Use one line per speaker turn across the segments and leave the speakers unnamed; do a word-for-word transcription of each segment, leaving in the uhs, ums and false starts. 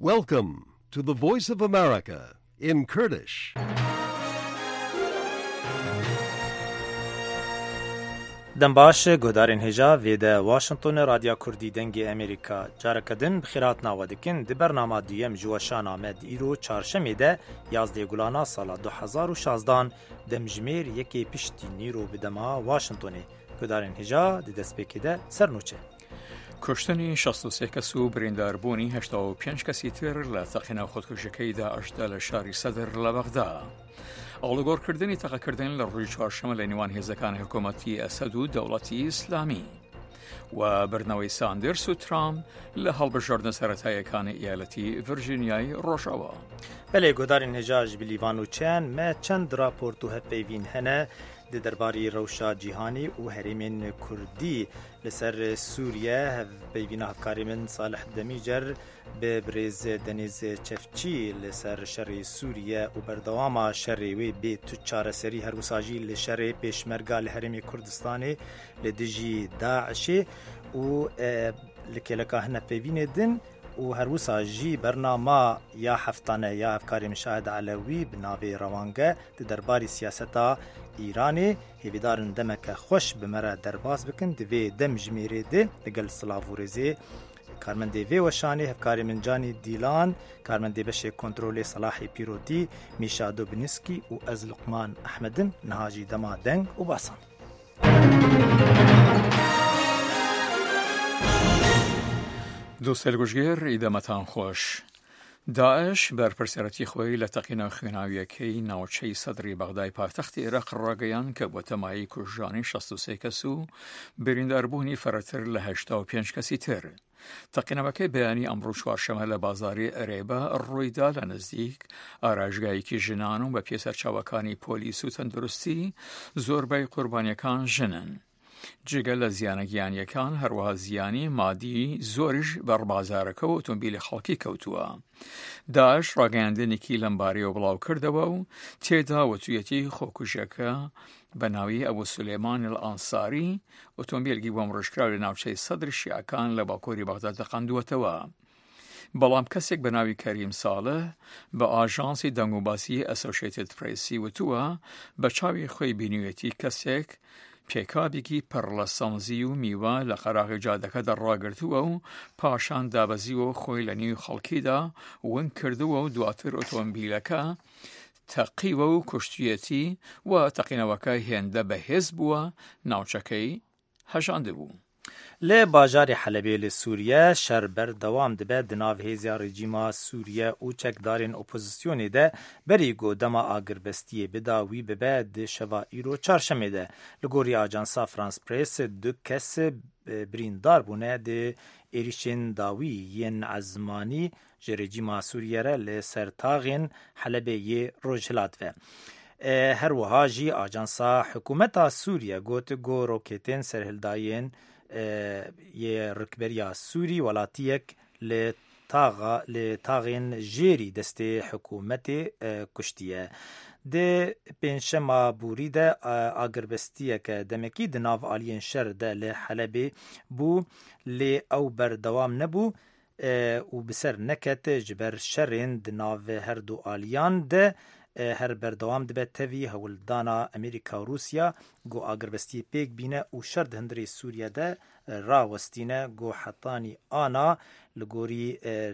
Welcome to the Voice of America in Kurdish.
دنباش گودارین هجا ویده واشنطن رادیو کردی دنگی امریکا جارکدن بخیرات ناودکن دی برنامه دیم جوشان آمد ایرو چارشمی ده یازده گلانا سال دو هزار و شازده دمجمیر یکی پشتی نیرو بدما واشنطنی گودارین هجا دی دست بکیده سرنوچه
کشتنی شصت و سه کەس و برینداربوونی هەشتا و پێنج کەسی تر لە تەقینە خۆتکوژەکەی داعشدا لە شاری سەدر لە بەغدا. ئاڵوگۆڕکردنی تەقەکردن لە ڕووی چوارشەمە لە نێوان هێزەکانی حکوومەتی ئەسەد و دەوڵەتی ئیسلامی و بردنەوەی ساندرس و ترامپ لە هەڵبژاردنە سەرەتاییەکانی ئیالەتی ڤرجینیای ڕۆژەوە.
بەلێ گودارین هێژاش بلیڤان و چەند مە چەند راپۆرت و هەفپەیڤین هەنە دی درباری روشا جیهانی و هەرێمێن کوردی لەسەر سووریە هەفپەیڤینە هەفکاری من ساڵح دەمیجەر به برێز دەنێز چەفچی لەسەر شەڕی سووریە و بەردەوامە شەڕێوێ بێ تو چارەسەری هەروساژی لە شەڕێ پێشمەرگا لە هەرێمی کوردستانê لە دژی داعشê و li kêleka hine pêvînê din û herwisa jî bernama ya heftane ya hevkarê Mişahid Elewî bi navê Rewange di derbarî siyaseta Îranê hêvîdarin demeke xweş bi me re derbas bikin di vê demjimêrê de ligel Silav û Rêzê karmendê vê weşanê hevkarê min Canî Dîlan, karmendê beşê kontrolê Selahê Pîrotî, Mîşa Dubinskî û ez Luqman Ehmedin niha jî dema deng û basan.
دووسێ گوژگێر ئیدەمەتان خۆش. داعش بەرپرسیارەتی خۆی لە تەقینە خوێناویەکەی ناوچەی سەدری بەغدای پایتەختی عێراق ڕاگەیان کە بۆ تەمایی کوژانی شەست و سێ کەس و برینداربوونی فەرەتر لە هەشتا و پێنج کەسی تر. تەقینەوەکەی بەیانی ئەمڕۆ چوارشەمە لە بازاری ئەرێبە ڕوویدا لە نزدیک ئاراژگایەکی ژنان و بە پێسەرچاوەکانی پۆلیس و تەندروستی زۆربەی قوربانیەکان ژنن. جگە لە زیانە گیانیەکان هەروەها زیانی مادی زۆریش بەڕبازارەکە و ئۆتۆمبیلی خەڵکی کەوتووە. داعش ڕاگەیاندنێکی لەمبارەیەوە بڵاو کردەوە و تێدا وەتویەتی خۆکوژەکە بە ناوی ئەبوو سولێمان ئەنساری ئۆتۆمبیلێکی بۆ ڕۆژکراو لە ناوچەی سەدر شیعەکان لە باکووری بەغدا دەقاندووەتەوە. بەڵام کەسێک بە ناوی کەریم ساڵح بە ئاژانسی دەنگوباسی ئەسۆشیێتد پرێسی وتووە بە چاوی خۆی بینیوێتی کەسێک پێکابێکی پڕ لە سەمزی و میوە لە قەراغی جادەکە دەڕاگرتووە و پاشان دابەزیوە خۆی لە نیوی خەڵکیدا ون کردووە و دواتر ئۆتۆمبیلەکە تەقیوە و کوشتویەتی و تەقینەوەکە هێندە بەهێز بووە ناوچەکەی هەژاندبوو.
لێ باژارê Helebê li Sûriye şer berdewam dibe di nav hêziya rejîma Sûriye û çekdarên opozisyonê de berî got dema agirvestiyê bida wî bibe di şeva îro çarşemê de. Li gorî ajansa France Press du kes birîndar bûne di êrişên dawî yên ezmanî ji rejîma Sûriye re li ser taxên Helebê yê Rojhilat ve. Her wiha jî ajansa hikûmeta Sûriye got got roketên serhildayên یه رکبریا سوری ولاتیک لی تاغین جیری دست حکومت کشتیه. ده پنجشنبه بوری ده آگربستیه که دمکی دناو آلین شر ده لی حلبی بو لی او بردوام نبو و بسر نکت جبر شرین دناو هر دو آلیان ده هر بردوام دبه توی هولدانا امریکا و روسیا گو آگربستی پیک بینه و شرد هندری سوریه ده راوستینه گو حطانی آنا لگوری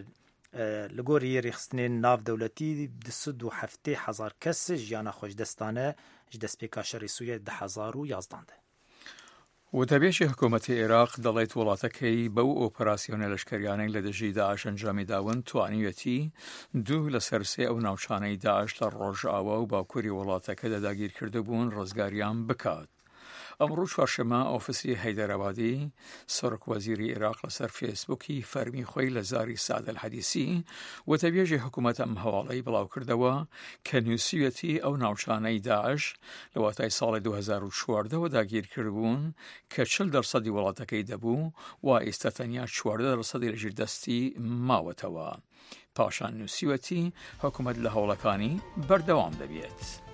لگوری ریخستنین ناف دولتی دسد و هفته هزار کس جیانا خوش دستانه جدست پیکا شر سوریه ده هزار و یازدانده.
وتەبێژی حکوومەتی عێراق دەڵێت وڵاتەکەی بەو ئۆپەراسیۆنە لەشکریانەی لە دژی داعش ئەنجامی داون توانیوێتی دوو لە سەرسێ ئەو ناوچانەی داعش لە ڕۆژئاوا و باکووری وڵاتەکەدا داگیر کردبوون ڕزگاریان بکات. ئەمڕۆ چوارشەمە ئۆفیسی هەیدەرەبادی سەرۆک وەزیری عێراق لەسەر فێسبووکی فەرمی خۆی لە زاری سادە الحەدیسی وتەبێژی حکوومەت ئەم هەواڵەی بڵاو کردەوە کە نووسیوەتی ئەو ناوچانەی داعش لە واتای ساڵی دوو هەزار و چواردەوە داگیر کردبوون کە چل دەرسەدی وڵاتەکەی دەبوو و ئێستا تەنیا چواردە دەرسەدی لەژێر دەستی ماوەتەوە. پاشان نووسیوەتی حکوومەت لە هەوڵەکانی بەردەوام دەبێت.